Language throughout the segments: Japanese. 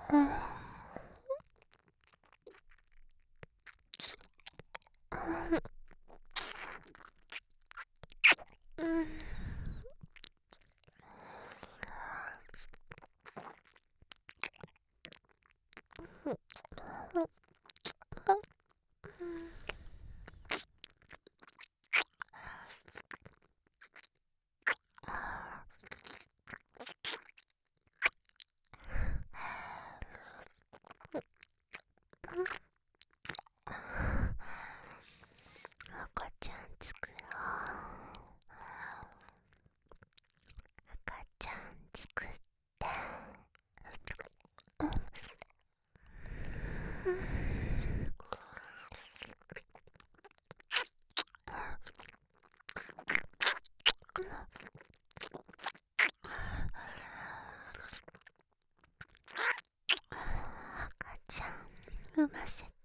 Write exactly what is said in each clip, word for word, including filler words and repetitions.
赤ちゃん作ろう。赤ちゃん作って。赤ちゃん産ませて。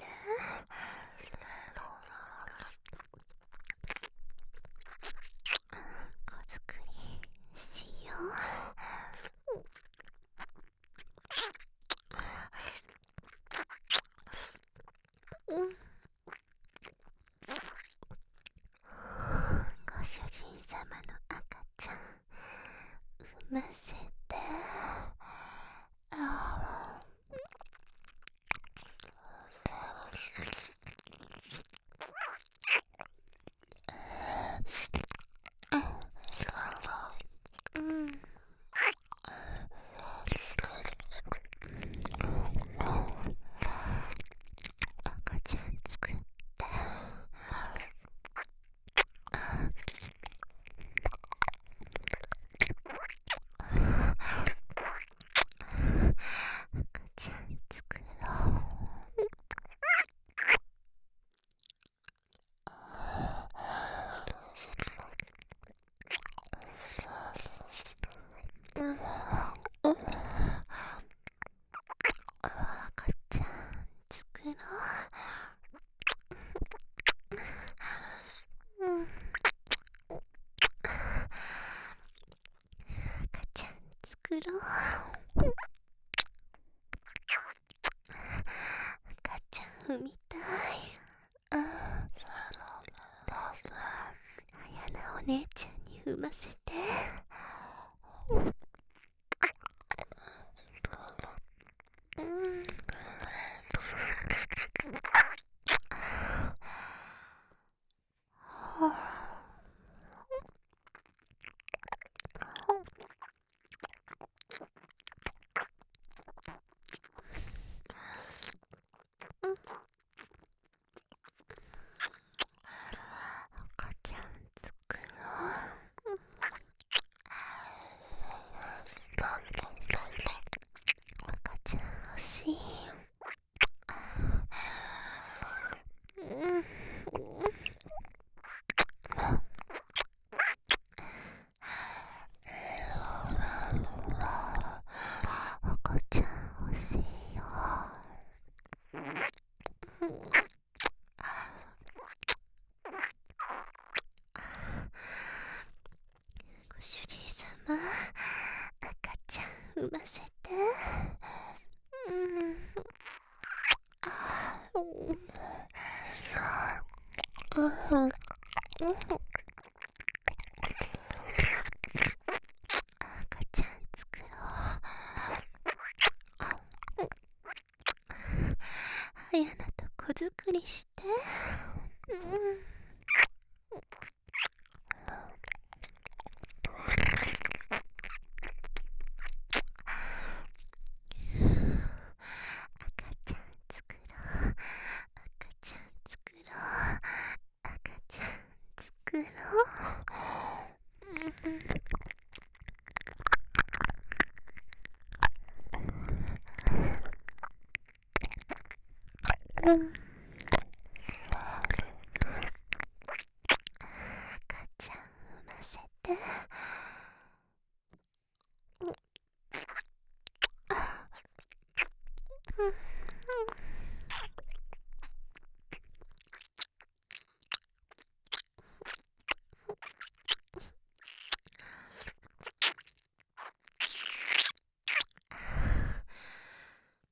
子作りしよう。ご主人様の赤ちゃん産ませて。赤ちゃん作って。赤ちゃん作ろう。赤ちゃん作ろう。赤ちゃん作ろう。赤ちゃん産みたい。あやなお姉ちゃんに産ませて。うん赤ちゃん作ろう。赤ちゃん欲しい。赤ちゃん欲しいよ。ご主人様、赤ちゃん産ませて。うん赤ちゃん作ろう。はやなと子作りして。赤ちゃん作ろう。赤ちゃん作ろう。赤ちゃん作ろう。うん